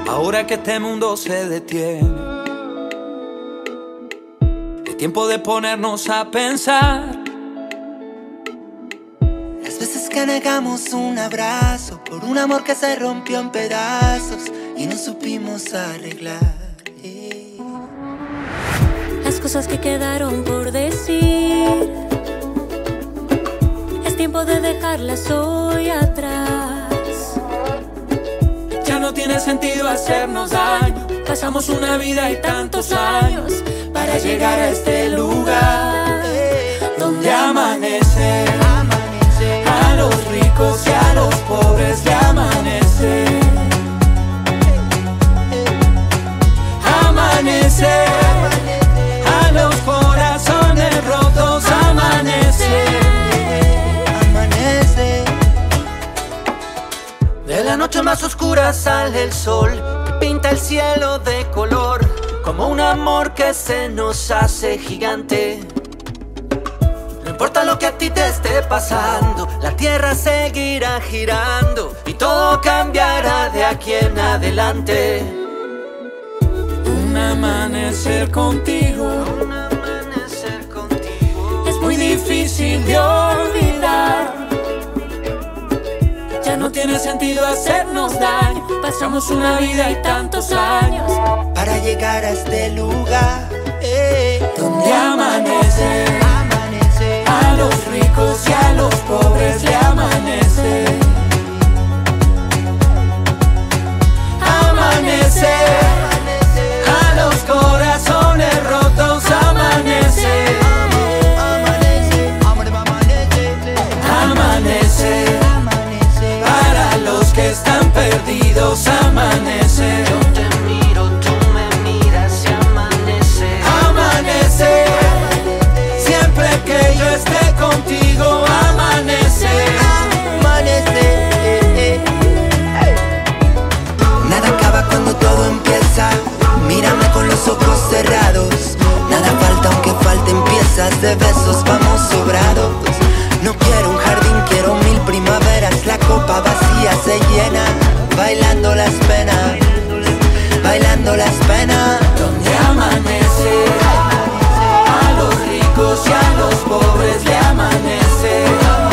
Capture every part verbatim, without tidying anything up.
Ahora que este mundo se detiene, es tiempo de ponernos a pensar. Las veces que negamos un abrazo por un amor que se rompió en pedazos y no supimos arreglar. Las cosas que quedaron por decir, es tiempo de dejarlas hoy atrás. Ya no tiene sentido hacernos daño. Pasamos una vida y tantos años para llegar a este lugar donde amanece. A los ricos y a los pobres le amanece. Amanece. A los corazones rotos amanece. Amanece. De la noche más oscura sale el sol y pinta el cielo de color, como un amor que se nos hace gigante. No importa lo que a ti te esté pasando, la tierra seguirá girando y todo cambiará de aquí en adelante. Un amanecer contigo, un amanecer contigo es muy difícil de olvidar. Ya no tiene sentido hacernos daño. Pasamos una vida y tantos años para llegar a este lugar eh, donde amanece. Amanece. A los ricos y a los pobres le amanece. Amanece. A los corazones rotos amanece. Amanece. Para los que están perdidos amanece. Yo te miro, tú me miras y amanece. Amanece. Siempre que yo esté contigo amanece. Amanece. Nada acaba cuando todo empieza. Mírame con los ojos cerrados. Nada falta aunque falten piezas de besos, vamos sobrados. No quiero un jardín, quiero mil primaveras. La copa vacía se llena, bailando las penas, bailando las penas. Donde amanece. A los ricos y a los pobres le amanece.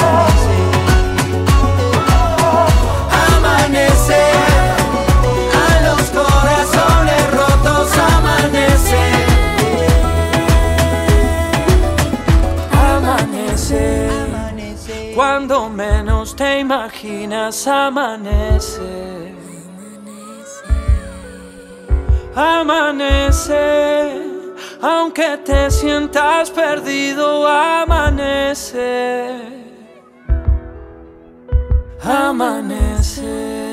Amanece. A los corazones rotos amanece. Amanece. Cuando menos te imaginas amanece. Amanece. Aunque te sientas perdido amanece. Amanece.